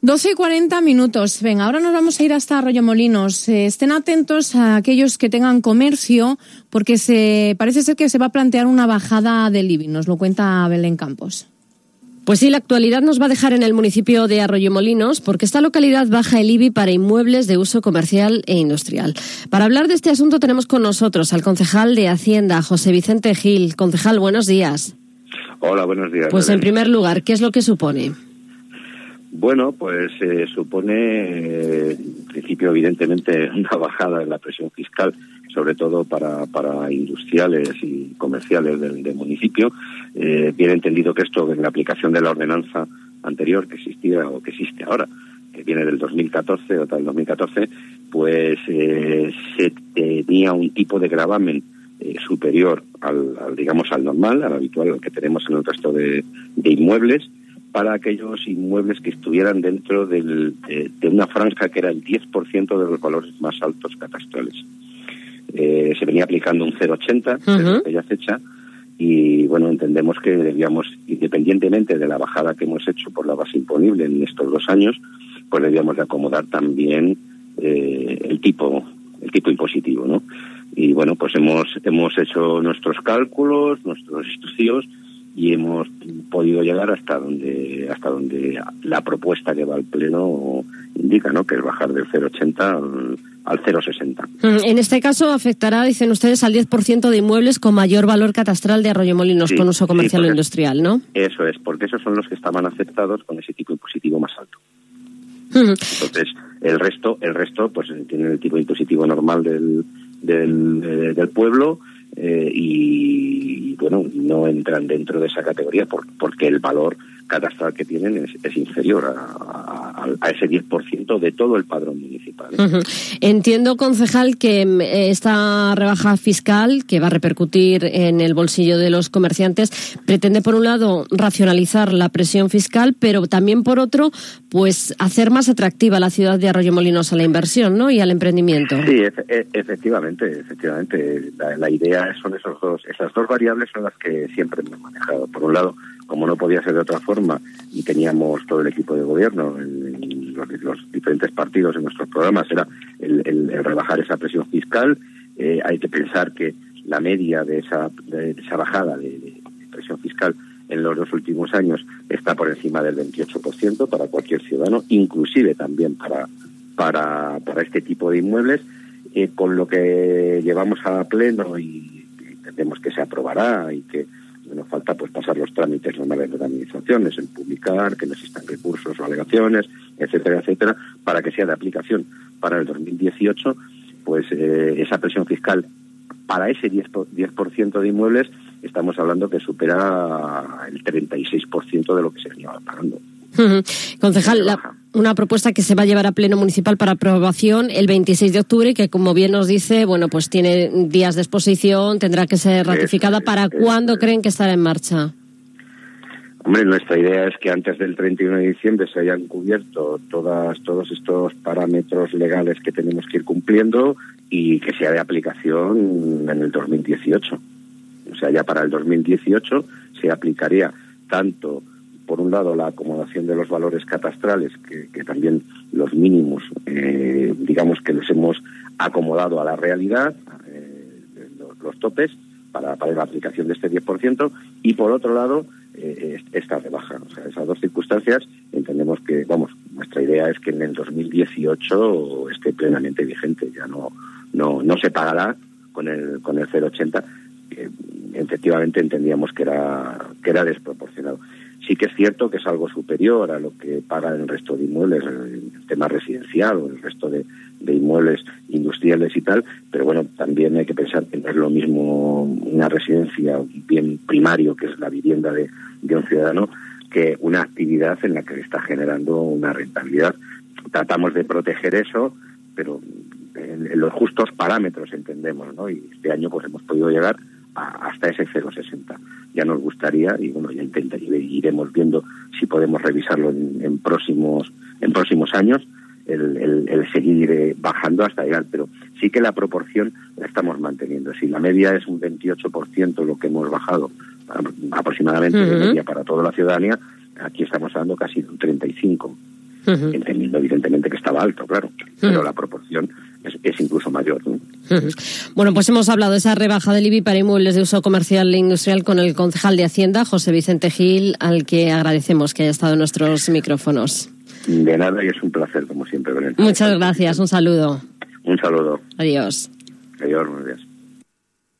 12:40. Venga, ahora nos vamos a ir hasta Arroyomolinos. Estén atentos a aquellos que tengan comercio, porque parece ser que se va a plantear una bajada del IBI. Nos lo cuenta Belén Campos. Pues sí, la actualidad nos va a dejar en el municipio de Arroyomolinos, porque esta localidad baja el IBI para inmuebles de uso comercial e industrial. Para hablar de este asunto tenemos con nosotros al concejal de Hacienda, José Vicente Gil. Concejal, buenos días. Hola, buenos días. Pues en primer lugar, ¿qué es lo que supone? Bueno, pues supone, en principio, evidentemente, una bajada en la presión fiscal, sobre todo para industriales y comerciales del municipio. Bien entendido que esto, en la aplicación de la ordenanza anterior que existía o que existe ahora, que viene del 2014, o del 2014, pues se tenía un tipo de gravamen superior al normal, al habitual, al que tenemos en el resto de inmuebles, para aquellos inmuebles que estuvieran dentro de una franja que era el 10% de los valores más altos catastrales. Se venía aplicando un 0,80 desde aquella fecha, y bueno, entendemos que debíamos, independientemente de la bajada que hemos hecho por la base imponible en estos 2 años, pues debíamos de acomodar también el tipo impositivo, ¿no? Y bueno, pues hemos hecho nuestros cálculos, nuestros estudios, y hemos podido llegar hasta donde la propuesta que va al Pleno indica, ¿no?, que es bajar del 0,80 al 0,60. En este caso afectará, dicen ustedes, al 10% de inmuebles con mayor valor catastral de Arroyomolinos, sí, con uso comercial o industrial, ¿no? Eso es, porque esos son los que estaban afectados con ese tipo impositivo más alto. Entonces, el resto pues tienen el tipo impositivo normal del pueblo, y bueno, no entran dentro de esa categoría porque el valor catastral que tienen es inferior a ese 10% de todo el padrón municipal. Entiendo, concejal, que esta rebaja fiscal, que va a repercutir en el bolsillo de los comerciantes, pretende, por un lado, racionalizar la presión fiscal, pero también, por otro, pues hacer más atractiva la ciudad de Arroyomolinos a la inversión, ¿no?, y al emprendimiento. Sí, efectivamente. La idea son esas dos variables son las que siempre hemos manejado. Por un lado, como no podía ser de otra forma, y teníamos todo el equipo de gobierno, los diferentes partidos en nuestros programas, era el rebajar esa presión fiscal. Hay que pensar que la media de esa bajada de presión fiscal en los 2 últimos años está por encima del 28% para cualquier ciudadano, inclusive también para este tipo de inmuebles, con lo que llevamos a Pleno y entendemos que se aprobará, y que nos falta pues pasar los trámites normales de las administraciones, el publicar, que no existan recursos o alegaciones, etcétera, para que sea de aplicación para el 2018, pues esa presión fiscal para ese 10% de inmuebles estamos hablando que supera el 36% de lo que se venía pagando. Concejal, una propuesta que se va a llevar a Pleno Municipal para aprobación el 26 de octubre, que, como bien nos dice, bueno, pues tiene días de exposición, tendrá que ser ratificada. ¿Para cuándo creen que estará en marcha? Hombre, nuestra idea es que antes del 31 de diciembre se hayan cubierto todos estos parámetros legales que tenemos que ir cumpliendo, y que sea de aplicación en el 2018. O sea, ya para el 2018 se aplicaría tanto, por un lado, la acomodación de los valores catastrales, que también los mínimos, digamos que los hemos acomodado a la realidad, los topes, para la aplicación de este 10%, y por otro lado, esta rebaja. O sea, esas dos circunstancias entendemos que, nuestra idea es que en el 2018 esté plenamente vigente. Ya no se pagará con el 0,80, que efectivamente entendíamos que era desproporcionado. Sí que es cierto que es algo superior a lo que pagan el resto de inmuebles, el tema residencial o el resto de inmuebles industriales y tal, pero bueno, también hay que pensar que no es lo mismo una residencia, un bien primario, que es la vivienda de un ciudadano, que una actividad en la que le está generando una rentabilidad. Tratamos de proteger eso, pero en los justos parámetros, entendemos, ¿no? Y este año pues hemos podido llegar hasta ese 0,60. Ya nos gustaría, y bueno, ya iremos viendo si podemos revisarlo en próximos años, el seguir bajando hasta llegar, pero sí que la proporción la estamos manteniendo. Si la media es un 28% lo que hemos bajado aproximadamente de media para toda la ciudadanía, aquí estamos hablando casi de un 35%. entendiendo evidentemente que estaba alto, claro, pero la proporción es incluso mayor, ¿no? Bueno, pues hemos hablado de esa rebaja del IBI para inmuebles de uso comercial e industrial con el concejal de Hacienda, José Vicente Gil, al que agradecemos que haya estado en nuestros micrófonos. De nada, y es un placer, como siempre, Belén. Muchas gracias, un saludo. Un saludo. Adiós. Adiós.